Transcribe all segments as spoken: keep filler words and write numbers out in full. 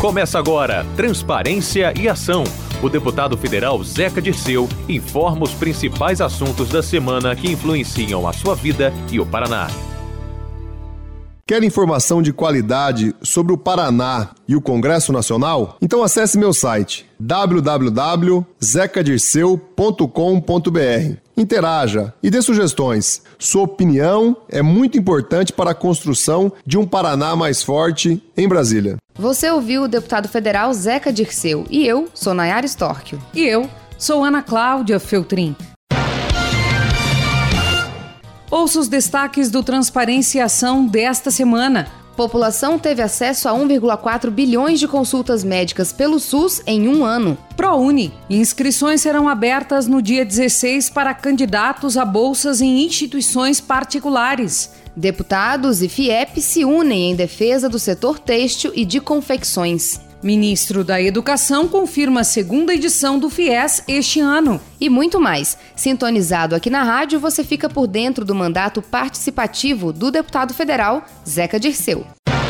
Começa agora Transparência e Ação. O deputado federal Zeca Dirceu informa os principais assuntos da semana que influenciam a sua vida e o Paraná. Quer informação de qualidade sobre o Paraná e o Congresso Nacional? Então acesse meu site w w w ponto zeca dirceu ponto com ponto b r. Interaja e dê sugestões. Sua opinião é muito importante para a construção de um Paraná mais forte em Brasília. Você ouviu o deputado federal Zeca Dirceu e eu sou Nayara Storchio. E eu sou Ana Cláudia Feltrin. Ouça os destaques do Transparência e Ação desta semana. População teve acesso a um vírgula quatro bilhões de consultas médicas pelo SUS em um ano. ProUni. Inscrições serão abertas no dia dezesseis para candidatos a bolsas em instituições particulares. Deputados e FIEP se unem em defesa do setor têxtil e de confecções. Ministro da Educação confirma a segunda edição do FIES este ano. E muito mais. Sintonizado aqui na rádio, você fica por dentro do mandato participativo do deputado federal Zeca Dirceu.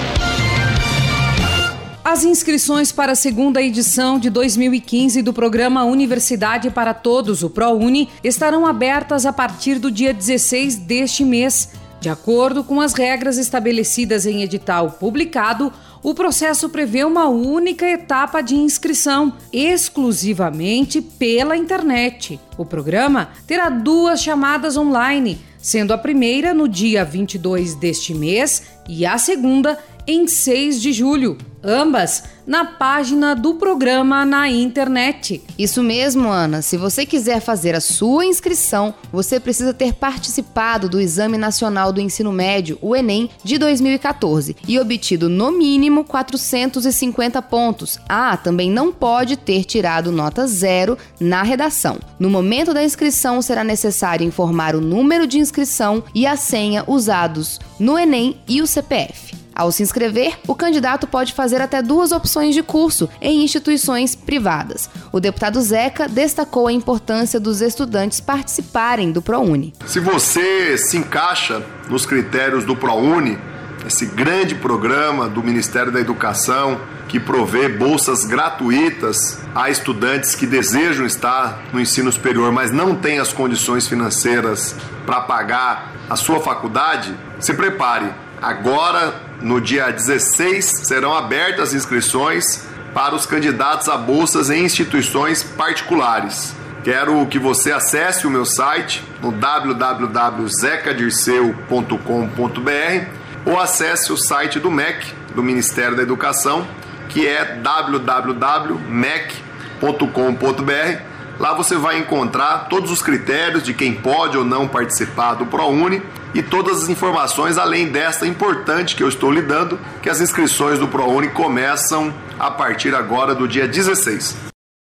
As inscrições para a segunda edição de dois mil e quinze do programa Universidade para Todos, o ProUni, estarão abertas a partir do dia dezesseis deste mês. De acordo com as regras estabelecidas em edital publicado, o processo prevê uma única etapa de inscrição, exclusivamente pela internet. O programa terá duas chamadas online, sendo a primeira no dia vinte e dois deste mês e a segunda em seis de julho, ambas na página do programa na internet. Isso mesmo, Ana. Se você quiser fazer a sua inscrição, você precisa ter participado do Exame Nacional do Ensino Médio, o Enem, de dois mil e quatorze e obtido no mínimo quatrocentos e cinquenta pontos. Ah, também não pode ter tirado nota zero na redação. No momento da inscrição, será necessário informar o número de inscrição e a senha usados no Enem e o C P F. Ao se inscrever, o candidato pode fazer até duas opções de curso em instituições privadas. O deputado Zeca destacou a importância dos estudantes participarem do ProUni. Se você se encaixa nos critérios do ProUni, esse grande programa do Ministério da Educação que provê bolsas gratuitas a estudantes que desejam estar no ensino superior, mas não têm as condições financeiras para pagar a sua faculdade, se prepare. Agora, no dia dezesseis, serão abertas as inscrições para os candidatos a bolsas em instituições particulares. Quero que você acesse o meu site no w w w ponto zeca dirceu ponto com ponto b r ou acesse o site do M E C, do Ministério da Educação, que é w w w ponto m e c ponto com ponto b r. Lá você vai encontrar todos os critérios de quem pode ou não participar do ProUni e todas as informações, além desta importante que eu estou lhe dando, que as inscrições do ProUni começam a partir agora do dia dezesseis.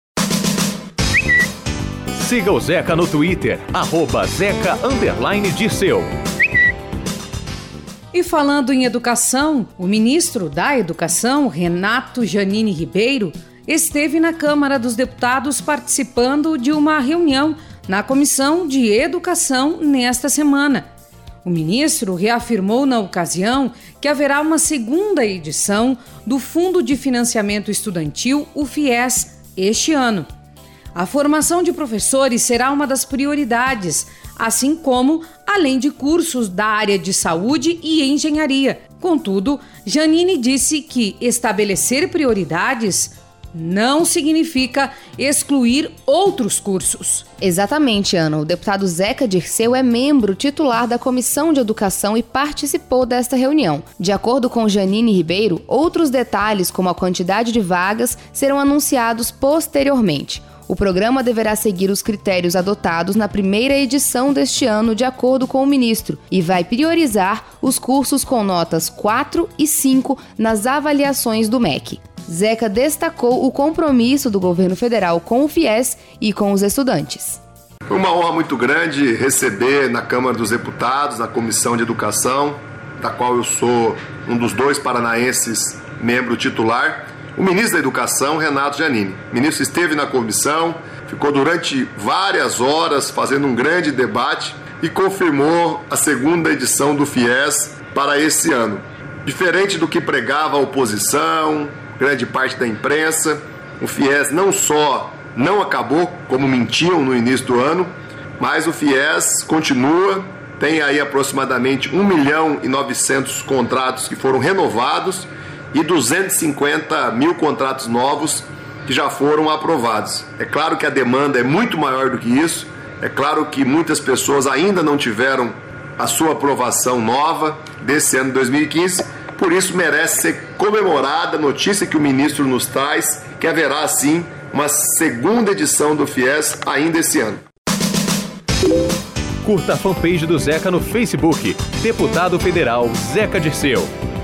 Siga o Zeca no Twitter, arroba Zeca underline Dirceu. E falando em educação, o ministro da Educação, Renato Janine Ribeiro, esteve na Câmara dos Deputados participando de uma reunião na Comissão de Educação nesta semana. O ministro reafirmou na ocasião que haverá uma segunda edição do Fundo de Financiamento Estudantil, o FIES, este ano. A formação de professores será uma das prioridades, assim como além de cursos da área de saúde e engenharia. Contudo, Janine disse que estabelecer prioridades não significa excluir outros cursos. Exatamente, Ana. O deputado Zeca Dirceu é membro titular da Comissão de Educação e participou desta reunião. De acordo com Janine Ribeiro, outros detalhes, como a quantidade de vagas, serão anunciados posteriormente. O programa deverá seguir os critérios adotados na primeira edição deste ano, de acordo com o ministro, e vai priorizar os cursos com notas quatro e cinco nas avaliações do M E C. Zeca destacou o compromisso do governo federal com o FIES e com os estudantes. Foi uma honra muito grande receber na Câmara dos Deputados, na Comissão de Educação, da qual eu sou um dos dois paranaenses membro titular, o ministro da Educação, Renato Janine. O ministro esteve na comissão, ficou durante várias horas fazendo um grande debate e confirmou a segunda edição do FIES para esse ano. Diferente do que pregava a oposição, grande parte da imprensa, o FIES não só não acabou, como mentiam no início do ano, mas o FIES continua, tem aí aproximadamente um milhão e novecentos contratos que foram renovados e duzentos e cinquenta mil contratos novos que já foram aprovados. É claro que a demanda é muito maior do que isso, é claro que muitas pessoas ainda não tiveram a sua aprovação nova desse ano de dois mil e quinze, por isso merece ser comemorada a notícia que o ministro nos traz, que haverá sim uma segunda edição do FIES ainda esse ano. Curta a fanpage do Zeca no Facebook, Deputado Federal Zeca Dirceu.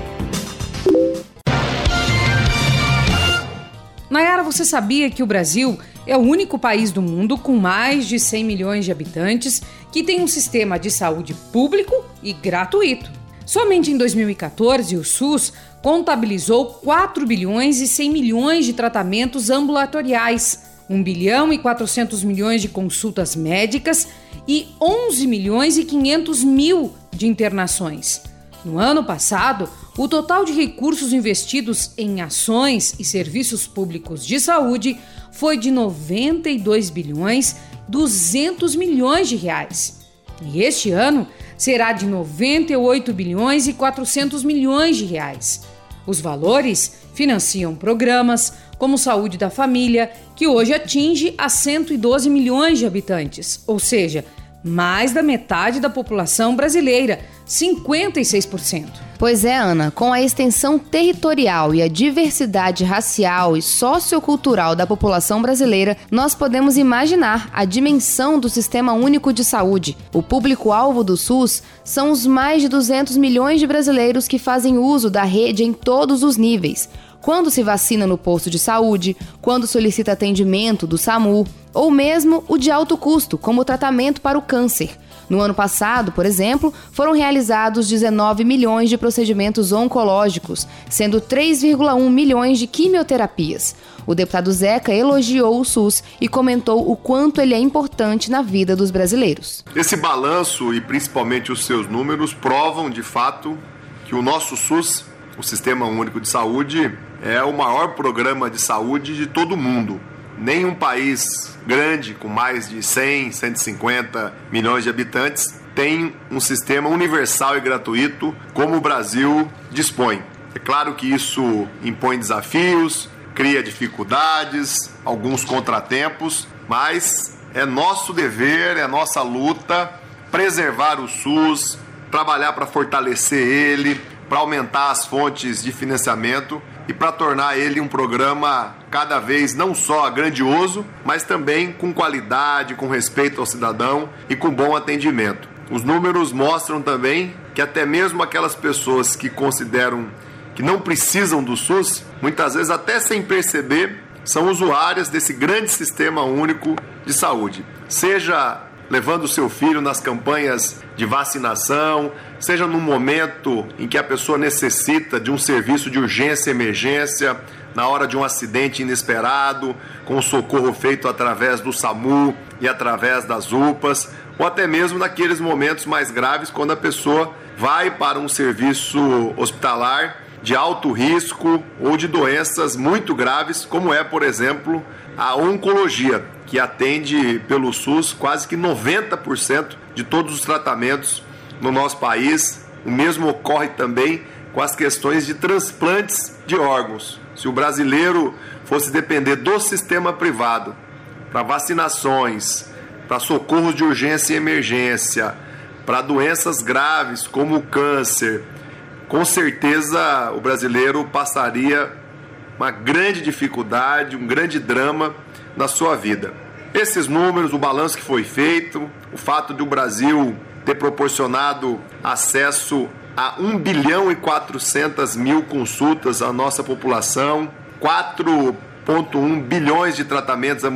Nayara, você sabia que o Brasil é o único país do mundo com mais de cem milhões de habitantes que tem um sistema de saúde público e gratuito? Somente em dois mil e quatorze, o SUS contabilizou quatro bilhões e cem milhões de tratamentos ambulatoriais, um bilhão e quatrocentos milhões de consultas médicas e onze milhões e quinhentos mil de internações. No ano passado, o total de recursos investidos em ações e serviços públicos de saúde foi de noventa e dois bilhões e duzentos milhões de reais. E este ano será de noventa e oito bilhões e quatrocentos milhões de reais. Os valores financiam programas como Saúde da Família, que hoje atinge a cento e doze milhões de habitantes, ou seja, mais da metade da população brasileira, cinquenta e seis por cento. Pois é, Ana, com a extensão territorial e a diversidade racial e sociocultural da população brasileira, nós podemos imaginar a dimensão do Sistema Único de Saúde. O público-alvo do SUS são os mais de duzentos milhões de brasileiros que fazem uso da rede em todos os níveis. Quando se vacina no posto de saúde, quando solicita atendimento do SAMU, ou mesmo o de alto custo, como o tratamento para o câncer. No ano passado, por exemplo, foram realizados dezenove milhões de procedimentos oncológicos, sendo três vírgula um milhões de quimioterapias. O deputado Zeca elogiou o SUS e comentou o quanto ele é importante na vida dos brasileiros. Esse balanço e principalmente os seus números provam, de fato, que o nosso SUS, o Sistema Único de Saúde, é o maior programa de saúde de todo o mundo. Nenhum país grande, com mais de cem, cento e cinquenta milhões de habitantes, tem um sistema universal e gratuito como o Brasil dispõe. É claro que isso impõe desafios, cria dificuldades, alguns contratempos, mas é nosso dever, é nossa luta preservar o SUS, trabalhar para fortalecer ele, para aumentar as fontes de financiamento e para tornar ele um programa cada vez não só grandioso, mas também com qualidade, com respeito ao cidadão e com bom atendimento. Os números mostram também que até mesmo aquelas pessoas que consideram que não precisam do SUS, muitas vezes até sem perceber, são usuárias desse grande sistema único de saúde. Seja levando o seu filho nas campanhas de vacinação, seja no momento em que a pessoa necessita de um serviço de urgência e emergência, na hora de um acidente inesperado, com o socorro feito através do SAMU e através das U P As, ou até mesmo naqueles momentos mais graves, quando a pessoa vai para um serviço hospitalar de alto risco ou de doenças muito graves, como é, por exemplo, a oncologia, que atende pelo SUS quase que noventa por cento de todos os tratamentos no nosso país. O mesmo ocorre também com as questões de transplantes de órgãos. Se o brasileiro fosse depender do sistema privado para vacinações, para socorros de urgência e emergência, para doenças graves como o câncer, com certeza o brasileiro passaria uma grande dificuldade, um grande drama na sua vida. Esses números, o balanço que foi feito, o fato de o Brasil ter proporcionado acesso a um bilhão e quatrocentas mil consultas à nossa população, quatro vírgula um bilhões de tratamentos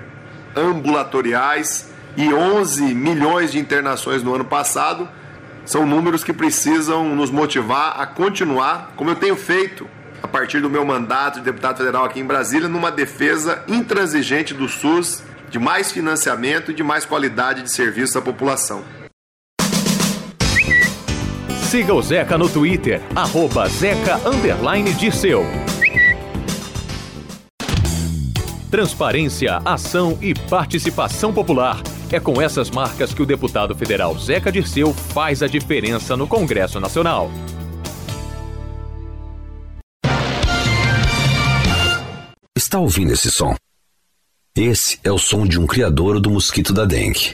ambulatoriais e onze milhões de internações no ano passado, são números que precisam nos motivar a continuar, como eu tenho feito a partir do meu mandato de deputado federal aqui em Brasília, numa defesa intransigente do SUS, de mais financiamento e de mais qualidade de serviço à população. Siga o Zeca no Twitter, arroba Zeca underline Dirceu. Transparência, ação e participação popular. É com essas marcas que o deputado federal Zeca Dirceu faz a diferença no Congresso Nacional. Está ouvindo esse som? Esse é o som de um criadouro do mosquito da dengue.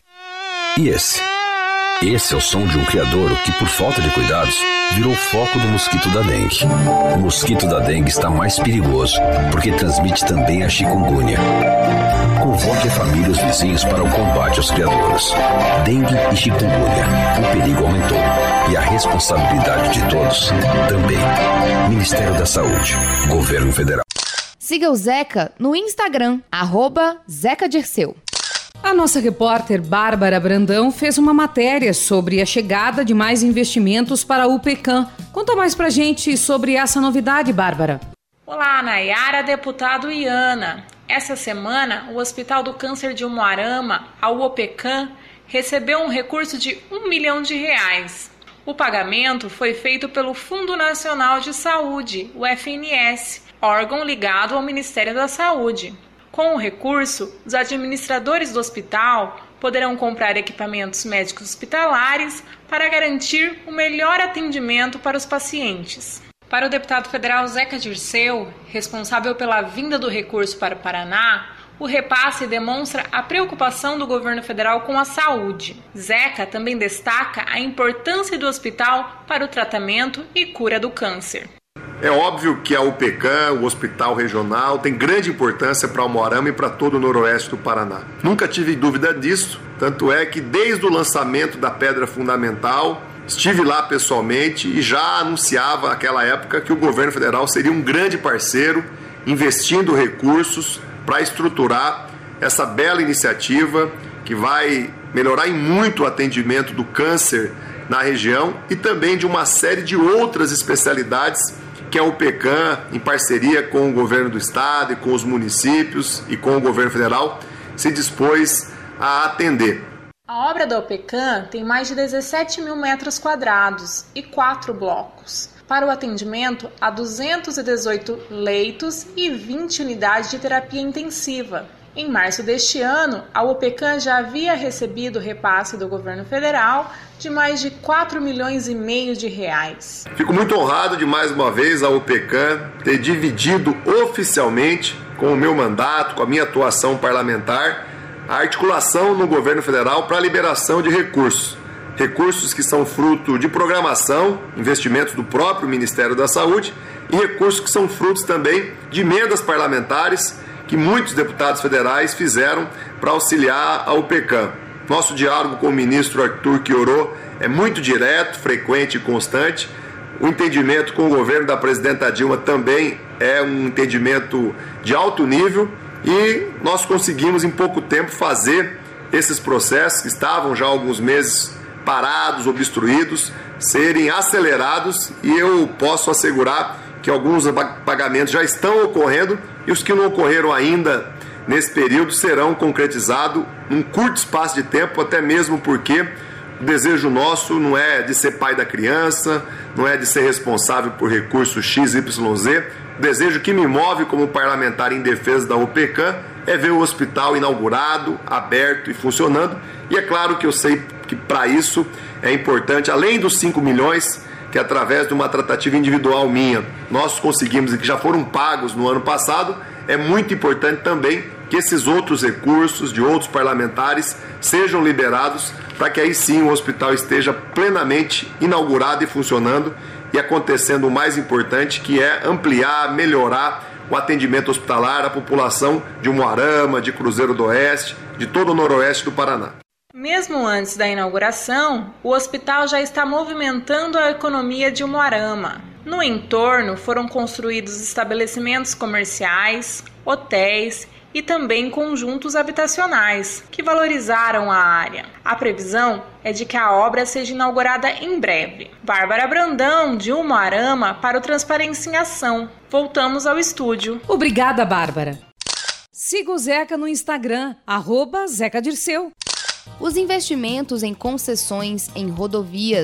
E esse? Esse é o som de um criadouro que, por falta de cuidados, virou foco do mosquito da dengue. O mosquito da dengue está mais perigoso, porque transmite também a chikungunya. Convoque a família e os vizinhos para o combate aos criadouros. Dengue e chikungunya. O perigo aumentou. E a responsabilidade de todos também. Ministério da Saúde. Governo Federal. Siga o Zeca no Instagram, arroba Zeca Dirceu. A nossa repórter Bárbara Brandão fez uma matéria sobre a chegada de mais investimentos para a UPECAM. Conta mais pra gente sobre essa novidade, Bárbara. Olá, Nayara, deputado Iana. Essa semana, o Hospital do Câncer de Umuarama, a UPECAM, recebeu um recurso de um milhão de reais. O pagamento foi feito pelo Fundo Nacional de Saúde, o F N S, órgão ligado ao Ministério da Saúde. Com o recurso, os administradores do hospital poderão comprar equipamentos médicos hospitalares para garantir o melhor atendimento para os pacientes. Para o deputado federal Zeca Dirceu, responsável pela vinda do recurso para o Paraná, o repasse demonstra a preocupação do governo federal com a saúde. Zeca também destaca a importância do hospital para o tratamento e cura do câncer. É óbvio que a UPECAM, o Hospital Regional, tem grande importância para Umuarama e para todo o noroeste do Paraná. Nunca tive dúvida disso, tanto é que desde o lançamento da pedra fundamental, estive lá pessoalmente e já anunciava naquela época que o governo federal seria um grande parceiro, investindo recursos para estruturar essa bela iniciativa que vai melhorar em muito o atendimento do câncer na região e também de uma série de outras especialidades que a UPECAM, em parceria com o governo do estado e com os municípios e com o governo federal, se dispôs a atender. A obra da UPECAM tem mais de dezessete mil metros quadrados e quatro blocos. Para o atendimento, há duzentos e dezoito leitos e vinte unidades de terapia intensiva. Em março deste ano, a UPECAM já havia recebido repasse do governo federal de mais de quatro milhões e meio de reais. Fico muito honrado de mais uma vez a UPECAM ter dividido oficialmente com o meu mandato, com a minha atuação parlamentar, a articulação no governo federal para a liberação de recursos. Recursos que são fruto de programação, investimentos do próprio Ministério da Saúde e recursos que são frutos também de emendas parlamentares que muitos deputados federais fizeram para auxiliar a UPECAM. Nosso diálogo com o ministro Arthur Quiorô é muito direto, frequente e constante. O entendimento com o governo da presidenta Dilma também é um entendimento de alto nível e nós conseguimos em pouco tempo fazer esses processos que estavam já há alguns meses parados, obstruídos, serem acelerados e eu posso assegurar que alguns pagamentos já estão ocorrendo e os que não ocorreram ainda nesse período serão concretizados num curto espaço de tempo, até mesmo porque o desejo nosso não é de ser pai da criança, não é de ser responsável por recursos X Y Z. O desejo que me move como parlamentar em defesa da UPECAM é ver o hospital inaugurado, aberto e funcionando. E é claro que eu sei que para isso é importante, além dos cinco milhões, que através de uma tratativa individual minha nós conseguimos e que já foram pagos no ano passado, é muito importante também que esses outros recursos de outros parlamentares sejam liberados para que aí sim o hospital esteja plenamente inaugurado e funcionando e acontecendo o mais importante, que é ampliar, melhorar o atendimento hospitalar à população de Umuarama, de Cruzeiro do Oeste, de todo o noroeste do Paraná. Mesmo antes da inauguração, o hospital já está movimentando a economia de Umuarama. No entorno foram construídos estabelecimentos comerciais, hotéis e também conjuntos habitacionais, que valorizaram a área. A previsão é de que a obra seja inaugurada em breve. Bárbara Brandão, de Umuarama, para o Transparência em Ação. Voltamos ao estúdio. Obrigada, Bárbara. Siga o Zeca no Instagram, arroba Zeca Dirceu. Os investimentos em concessões em rodovias,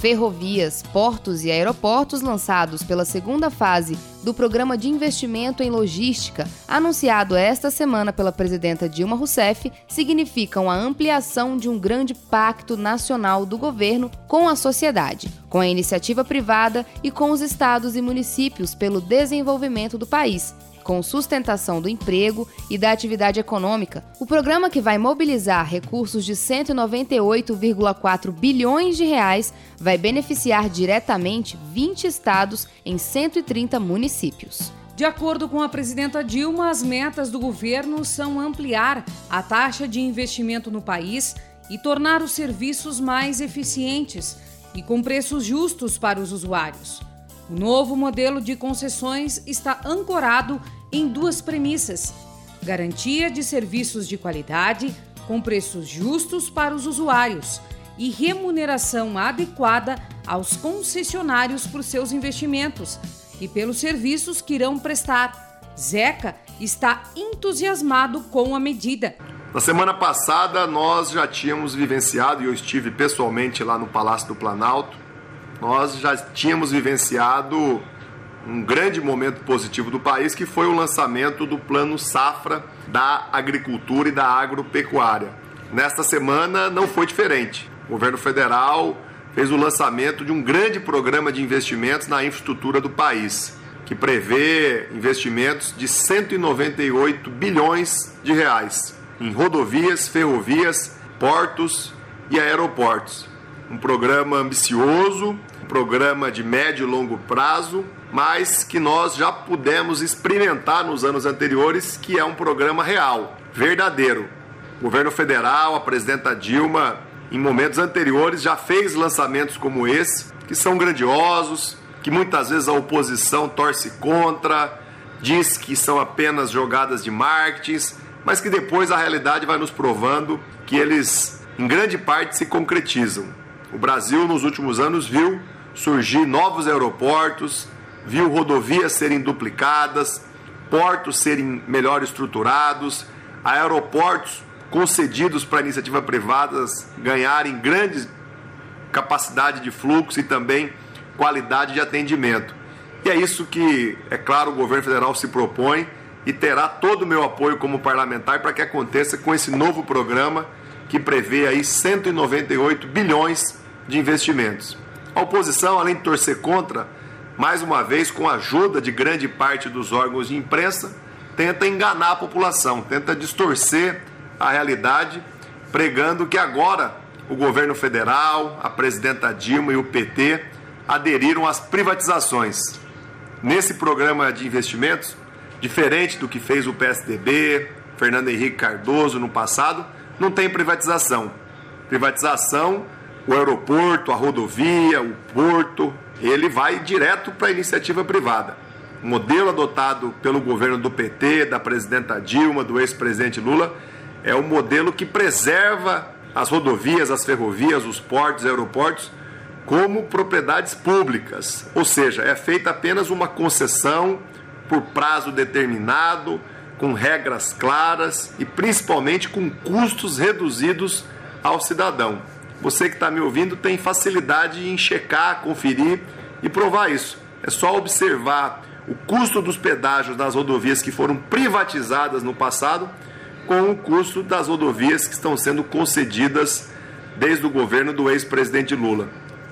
ferrovias, portos e aeroportos lançados pela segunda fase do Programa de Investimento em Logística, anunciado esta semana pela presidenta Dilma Rousseff, significam a ampliação de um grande pacto nacional do governo com a sociedade, com a iniciativa privada e com os estados e municípios pelo desenvolvimento do país, com sustentação do emprego e da atividade econômica. O programa, que vai mobilizar recursos de cento e noventa e oito vírgula quatro bilhões de reais, vai beneficiar diretamente vinte estados em cento e trinta municípios. De acordo com a presidenta Dilma, as metas do governo são ampliar a taxa de investimento no país e tornar os serviços mais eficientes e com preços justos para os usuários. O novo modelo de concessões está ancorado em duas premissas: garantia de serviços de qualidade, com preços justos para os usuários, e remuneração adequada aos concessionários por seus investimentos e pelos serviços que irão prestar. Zeca está entusiasmado com a medida. Na semana passada, nós já tínhamos vivenciado, e eu estive pessoalmente lá no Palácio do Planalto, nós já tínhamos vivenciado um grande momento positivo do país, que foi o lançamento do Plano Safra da Agricultura e da Agropecuária. Nesta semana não foi diferente. O governo federal fez o lançamento de um grande programa de investimentos na infraestrutura do país, que prevê investimentos de cento e noventa e oito bilhões de reais em rodovias, ferrovias, portos e aeroportos. Um programa ambicioso, um programa de médio e longo prazo, mas que nós já pudemos experimentar nos anos anteriores, que é um programa real, verdadeiro. O governo federal, a presidenta Dilma, em momentos anteriores, já fez lançamentos como esse, que são grandiosos, que muitas vezes a oposição torce contra, diz que são apenas jogadas de marketing, mas que depois a realidade vai nos provando que eles, em grande parte, se concretizam. O Brasil, nos últimos anos, viu surgir novos aeroportos, viu rodovias serem duplicadas, portos serem melhor estruturados, aeroportos concedidos para iniciativa privada ganharem grande capacidade de fluxo e também qualidade de atendimento. E é isso que, é claro, o governo federal se propõe e terá todo o meu apoio como parlamentar para que aconteça com esse novo programa que prevê aí cento e noventa e oito bilhões de investimentos. A oposição, além de torcer contra, mais uma vez, com a ajuda de grande parte dos órgãos de imprensa, tenta enganar a população, tenta distorcer a realidade, pregando que agora o governo federal, a presidenta Dilma e o P T aderiram às privatizações. Nesse programa de investimentos, diferente do que fez o P S D B, Fernando Henrique Cardoso no passado, não tem privatização. Privatização, o aeroporto, a rodovia, o porto, ele vai direto para a iniciativa privada. O modelo adotado pelo governo do P T, da presidenta Dilma, do ex-presidente Lula, é o modelo que preserva as rodovias, as ferrovias, os portos, aeroportos, como propriedades públicas. Ou seja, é feita apenas uma concessão por prazo determinado, com regras claras e principalmente com custos reduzidos ao cidadão. Você que está me ouvindo tem facilidade em checar, conferir e provar isso. É só observar o custo dos pedágios das rodovias que foram privatizadas no passado com o custo das rodovias que estão sendo concedidas desde o governo do ex-presidente Lula.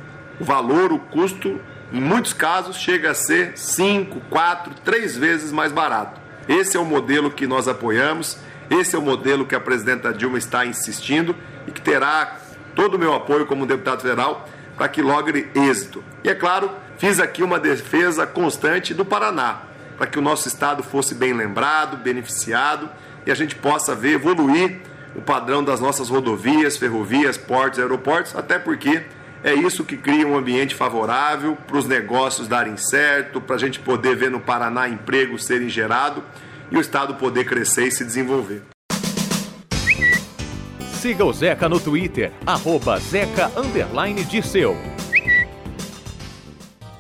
O valor, o custo, em muitos casos, chega a ser cinco, quatro, três vezes mais barato. Esse é o modelo que nós apoiamos, esse é o modelo que a presidenta Dilma está insistindo e que terá todo o meu apoio como deputado federal para que logre êxito. E é claro, fiz aqui uma defesa constante do Paraná, para que o nosso estado fosse bem lembrado, beneficiado e a gente possa ver evoluir o padrão das nossas rodovias, ferrovias, portos, aeroportos, até porque é isso que cria um ambiente favorável para os negócios darem certo, para a gente poder ver no Paraná empregos serem gerados e o estado poder crescer e se desenvolver. Siga o Zeca no Twitter, arroba Zeca underline Dirceu.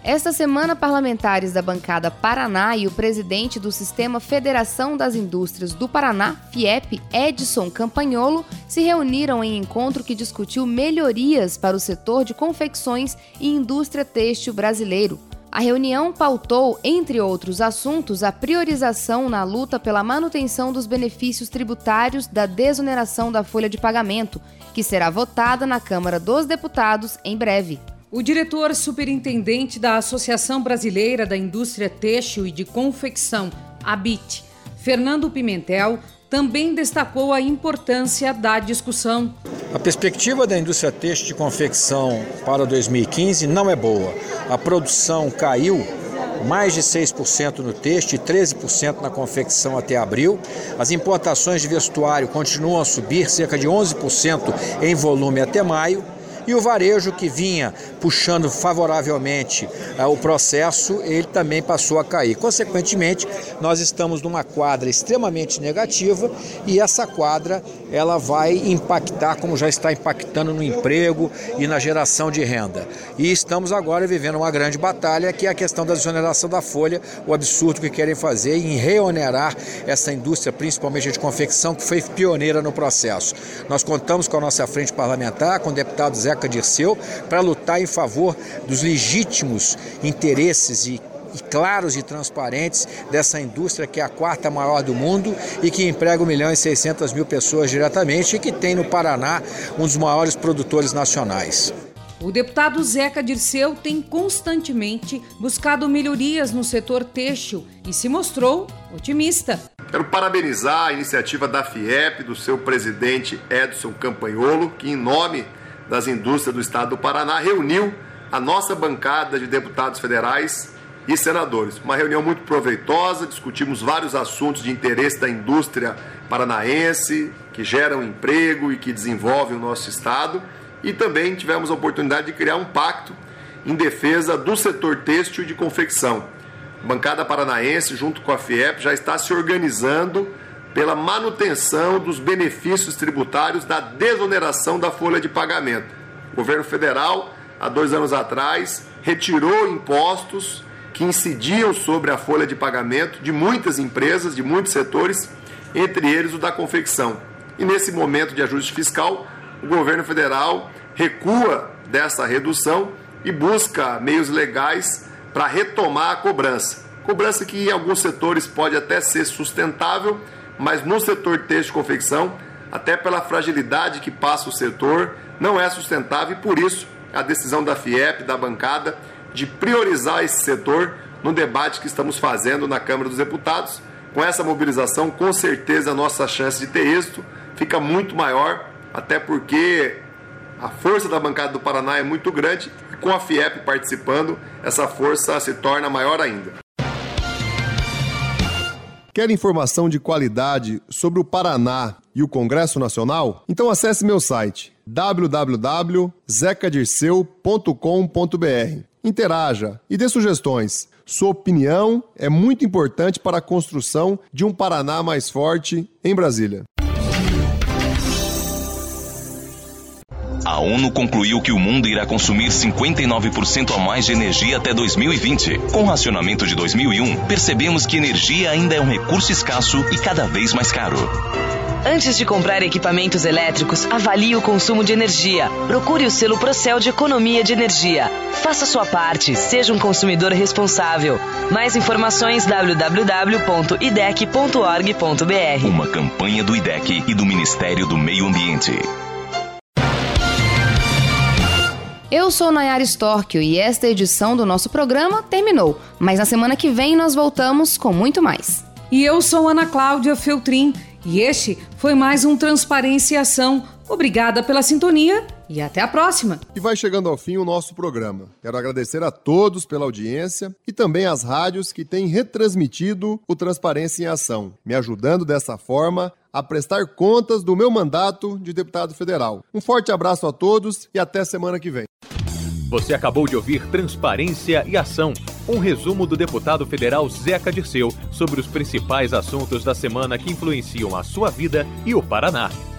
Esta semana, parlamentares da bancada Paraná e o presidente do Sistema Federação das Indústrias do Paraná, FIEP, Edson Campagnolo, se reuniram em encontro que discutiu melhorias para o setor de confecções e indústria têxtil brasileiro. A reunião pautou, entre outros assuntos, a priorização na luta pela manutenção dos benefícios tributários da desoneração da folha de pagamento, que será votada na Câmara dos Deputados em breve. O diretor superintendente da Associação Brasileira da Indústria Têxtil e de Confecção, ABIT, Fernando Pimentel, também destacou a importância da discussão. A perspectiva da indústria têxtil de confecção para dois mil e quinze não é boa. A produção caiu mais de seis por cento no têxtil e treze por cento na confecção até abril. As importações de vestuário continuam a subir, cerca de onze por cento em volume até maio. E o varejo, que vinha puxando favoravelmente uh, o processo, ele também passou a cair. Consequentemente, nós estamos numa quadra extremamente negativa e essa quadra ela vai impactar, como já está impactando no emprego e na geração de renda. E estamos agora vivendo uma grande batalha, que é a questão da desoneração da folha, o absurdo que querem fazer em reonerar essa indústria, principalmente de confecção, que foi pioneira no processo. Nós contamos com a nossa frente parlamentar, com o deputado Zé Zeca Dirceu, para lutar em favor dos legítimos interesses e, e claros e transparentes dessa indústria, que é a quarta maior do mundo e que emprega um milhão e seiscentas mil pessoas diretamente e que tem no Paraná um dos maiores produtores nacionais. O deputado Zeca Dirceu tem constantemente buscado melhorias no setor têxtil e se mostrou otimista. Quero parabenizar a iniciativa da FIEP, do seu presidente Edson Campagnolo, que, em nome das indústrias do estado do Paraná, reuniu a nossa bancada de deputados federais e senadores. Uma reunião muito proveitosa, discutimos vários assuntos de interesse da indústria paranaense, que geram emprego e que desenvolvem o nosso estado, e também tivemos a oportunidade de criar um pacto em defesa do setor têxtil e de confecção. A bancada paranaense, junto com a FIEP, já está se organizando pela manutenção dos benefícios tributários da desoneração da folha de pagamento. O governo federal, há dois anos atrás, retirou impostos que incidiam sobre a folha de pagamento de muitas empresas, de muitos setores, entre eles o da confecção. E nesse momento de ajuste fiscal, o governo federal recua dessa redução e busca meios legais para retomar a cobrança. Cobrança que em alguns setores pode até ser sustentável, mas no setor têxtil e confecção, até pela fragilidade que passa o setor, não é sustentável, e por isso a decisão da FIEP, da bancada, de priorizar esse setor no debate que estamos fazendo na Câmara dos Deputados. Com essa mobilização, com certeza a nossa chance de ter êxito fica muito maior, até porque a força da bancada do Paraná é muito grande e com a FIEP participando, essa força se torna maior ainda. Quer informação de qualidade sobre o Paraná e o Congresso Nacional? Então acesse meu site w w w ponto zeca dirceu ponto com ponto b r. Interaja e dê sugestões. Sua opinião é muito importante para a construção de um Paraná mais forte em Brasília. A ONU concluiu que o mundo irá consumir cinquenta e nove por cento a mais de energia até dois mil e vinte. Com o racionamento de dois mil e um, percebemos que energia ainda é um recurso escasso e cada vez mais caro. Antes de comprar equipamentos elétricos, avalie o consumo de energia. Procure o selo Procel de Economia de Energia. Faça sua parte, seja um consumidor responsável. Mais informações w w w ponto i d e c ponto org ponto b r. Uma campanha do I D E C e do Ministério do Meio Ambiente. Eu sou Nayara Storchio e esta edição do nosso programa terminou, mas na semana que vem nós voltamos com muito mais. E eu sou Ana Cláudia Feltrin e este foi mais um Transparência e Ação. Obrigada pela sintonia e até a próxima. E vai chegando ao fim o nosso programa. Quero agradecer a todos pela audiência e também às rádios que têm retransmitido o Transparência em Ação, me ajudando dessa forma a prestar contas do meu mandato de deputado federal. Um forte abraço a todos e até semana que vem. Você acabou de ouvir Transparência e Ação, um resumo do deputado federal Zeca Dirceu sobre os principais assuntos da semana que influenciam a sua vida e o Paraná.